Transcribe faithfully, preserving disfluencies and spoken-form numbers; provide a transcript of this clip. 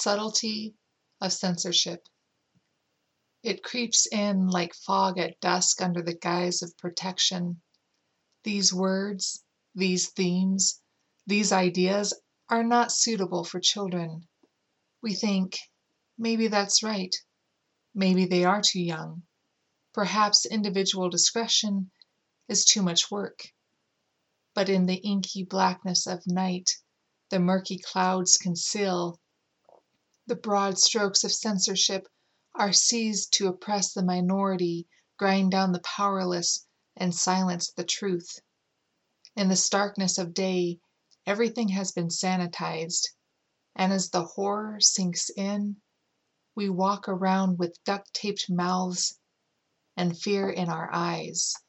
subtlety of censorship. It creeps in like fog at dusk under the guise of protection. These words, these themes, these ideas are not suitable for children. We think, maybe that's right. Maybe they are too young. Perhaps individual discretion is too much work. But in the inky blackness of night, the murky clouds conceal. The broad strokes of censorship are seized to oppress the minority, grind down the powerless, and silence the truth. In the starkness of day, everything has been sanitized, and as the horror sinks in, we walk around with duct-taped mouths and fear in our eyes.